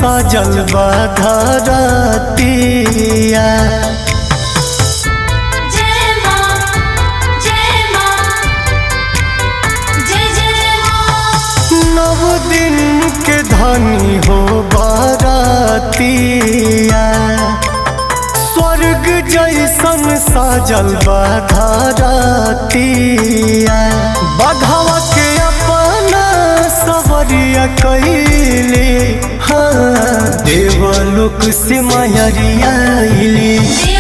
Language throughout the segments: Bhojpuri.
सजल बा धरतिया। नव दिन के धनी हो बरतिया, स्वर्ग जैसन सजल बा धरतिया। बघवा के अपना सवरिया कैले, हाँ देवलोक से मयरिया अइली,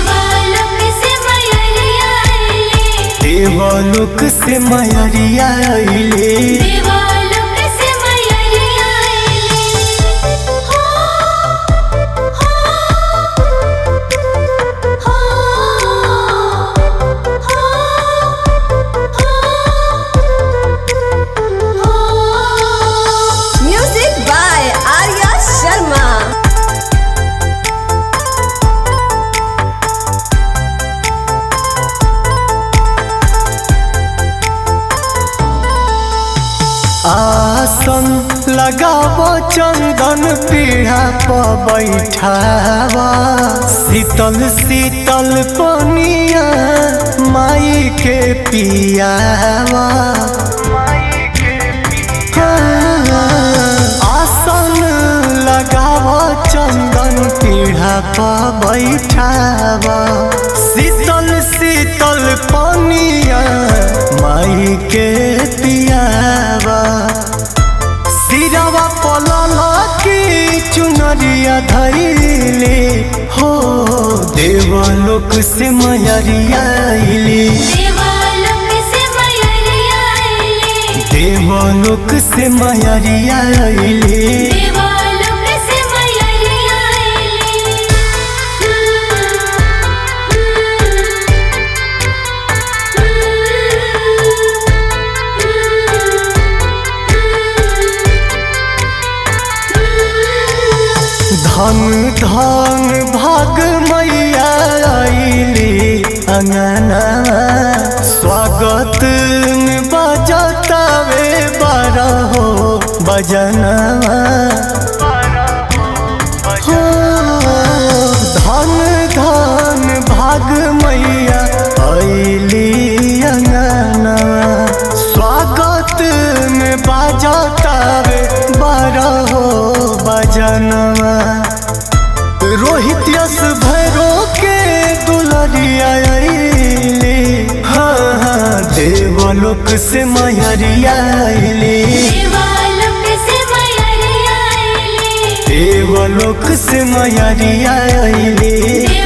देवलोक से मयरिया अइली। आसन लगावो चंदन पीढ़ा पर बैठावा, शीतल शीतल पनिया माई के पियावा। आसन लगावो चंदन पीढ़ा पर बैठावा, शीतल शीतल पनिया माई के पियावा। सिरवा पलल की चुनरिया धइले, हो देवलोक से मयरिया अइली, देवलोक से मयरिया अइली। धन धन भाग मैया अइली अंगना, स्वागत में बजतावे बारहो बजनवा। धन धन भाग मैया अइली अंगना, स्वागत में बजतावे बारहो बजनवा। रोहित यश भैरो के दुलरिया अइली, हाँ हाँ देवलोक से मयरिया अइली, देवलोक से मयरिया अइली।